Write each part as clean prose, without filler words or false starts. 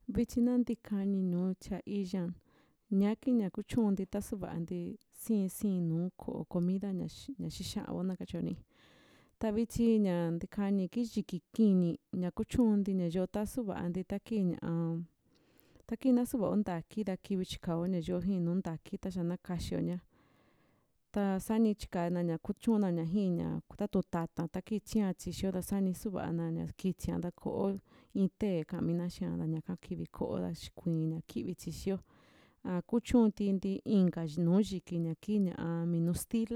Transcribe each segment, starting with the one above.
Vichi na ndikani nuu cha izhan, nyaki nya kuchunti ta suva'anti sii nuu ko'o comida ña xixa'ayo na kachio ni. Ta vichi ña ndikani kixiki kini ña kuchunti ña ta suva'anti ta kii na suva'o ntaki ra kivi chikao ña yoo jii nuu ntaki ta xa na kaxio ta sani chikana ña kuchuna ña jii ña tatu tata ta kii chia tixio ra sani suva'ana ña kitia nta ko'o in té ka'amina xia ra ñaka kivi ko'o ra xikuiin ña kivi tixio. Kuchunti inka nuu yiki ña kii minu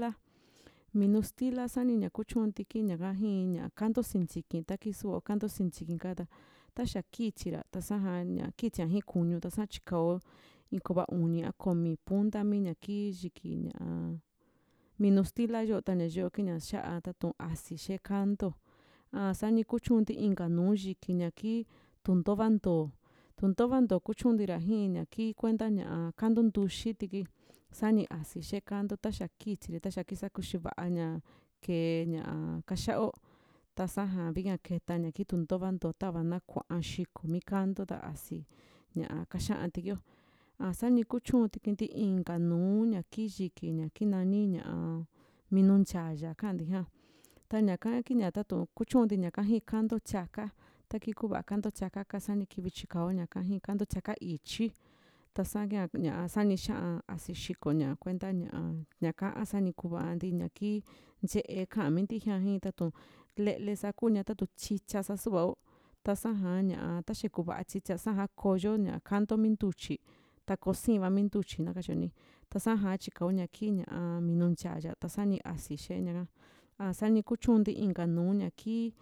stila sani ña kuchunti kii ñaka jii ña kanto sintikin ta kii suva'o kanto sintikin ka ra taxa kichi ra ta saja ña kitia jii kuñu ta sa chikao in ko'o uva uni a komi punta mi ña kii yiki minu stila yo'o ta ña yo'o kiña xa'a tatun asi xee kanto. Sani kuchunti inka nuu yiki ña kii tuntova ntoo kuchunti ra jii ña kii kuenta kanto ntuxi tiki sani asi xee kanto taxa kichiri taxa kisa kuxi va'a ña kee kaxia'o ta saja vika keta ña kii tuntova ntoo tava na kua'a xiko mi kanto ta asi kaxia'a tikio. Sani kuchun tukunti inka nuu ña kii yiki ña kii nani minu ntyaya ka'anti ja ta ñaka kiña tatun kuchunti ñaka jii kanto tiaka ta kii kuva'a kanto tiaka ka sani kivi chikao ñaka jii kanto tiaka ityi ta sani xia'a asi xiko ña kuenta ñaka a sani kuva'anti ña kii nye'e ka'a minti jia jii tatun le'le sa kuña tatun tyitya sa suva'o ta saja taxa kuva'a tyitya saja koyo kanto mi ntutyi ta koo siiva mi ntutyi na kachio ni ta saja chikao ña kii minu ntiaya ta sani asi xee ñaka. Sani kuchunti inka nuu ña kii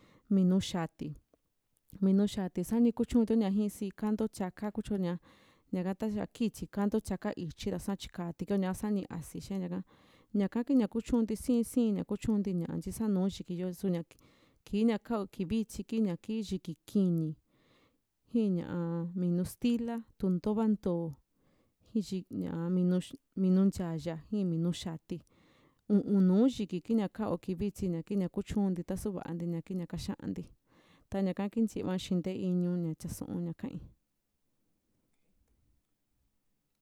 minu xati sani kuchuntiou ña jii sii kanto tiaka kuchio ñaka taxa kichi kanto tiaka ityi ra sa chika tikio ñaka sani asi xee ñaka. Ñaka kiña kuchunti sii ña kuchunti ña ntisa nuu yiki yo su ña kii ña kao kivichi kiña kii yiki kini jii minu stila, tuntova ntoo, minu ntyaya jii minu xati. Nuu yiki kiña kao kivichi ña kiña kuchunti ta suva'anti ña kiña kaxia'anti ta ñaka kintivaa xinte iñu ña chasu'un ña ka'i.